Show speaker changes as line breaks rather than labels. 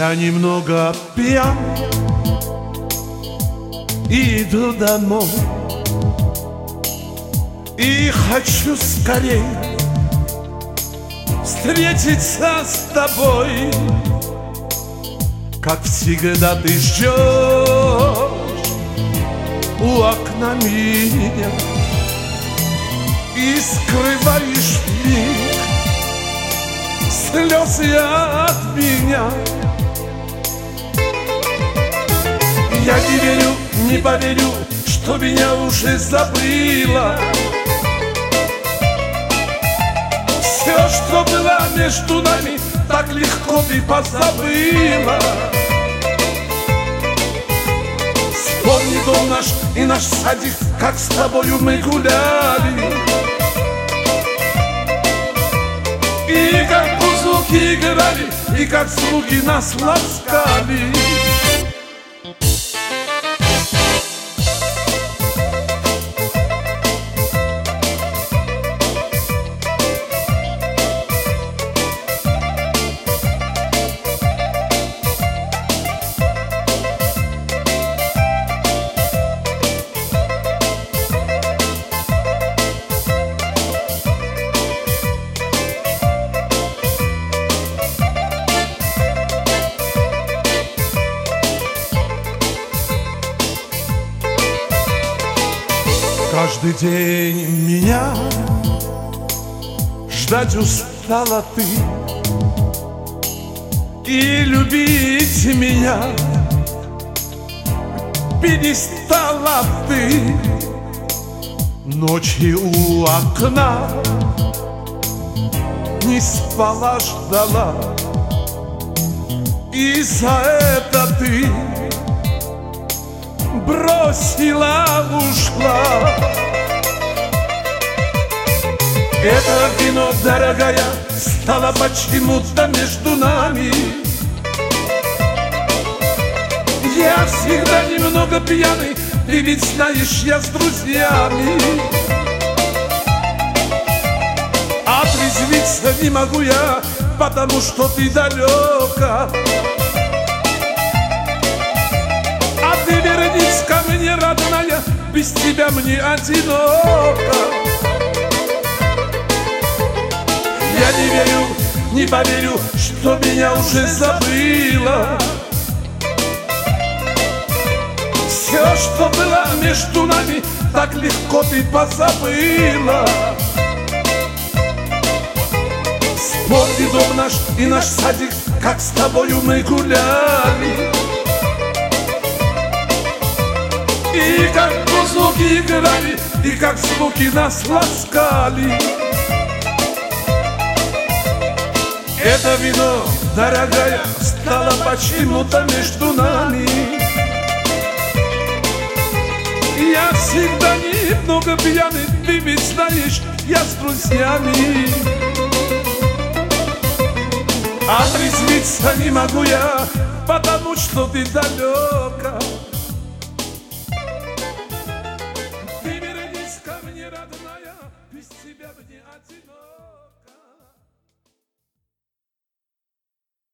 Я немного пьян и иду домой, и хочу скорей встретиться с тобой. Как всегда ты ждешь у окна меня и скрываешь миг слезы от меня. Я не верю, не поверю, что меня уже забыла. Все, что было между нами, так легко ты позабыла. Вспомни дом наш и наш садик, как с тобою мы гуляли, и как музыки играли, и как слуги нас ласкали. Каждый день меня ждать устала ты, и любить меня перестала ты. Ночи у окна не спала, ждала, и за это ты бросила, ушла. Это вино, дорогая, стало почему-то между нами. Я всегда немного пьяный, ты ведь знаешь, я с друзьями. Отрезвиться не могу я, потому что ты далека. А ты вернись ко мне, родная, без тебя мне одиноко. Я не верю, не поверю, что меня уже забыла. Все, что было между нами, так легко ты позабыла. Вспомни дом наш и наш садик, как с тобою мы гуляли, и как музыки играли, и как звуки нас ласкали. Это вино, дорогая, стало почему-то между нами. Я всегда немного пьяный, ты ведь знаешь, я с друзьями. Отрезвиться не могу я, потому что ты далека. Ты вернись ко мне, родная, без тебя мне одиноко.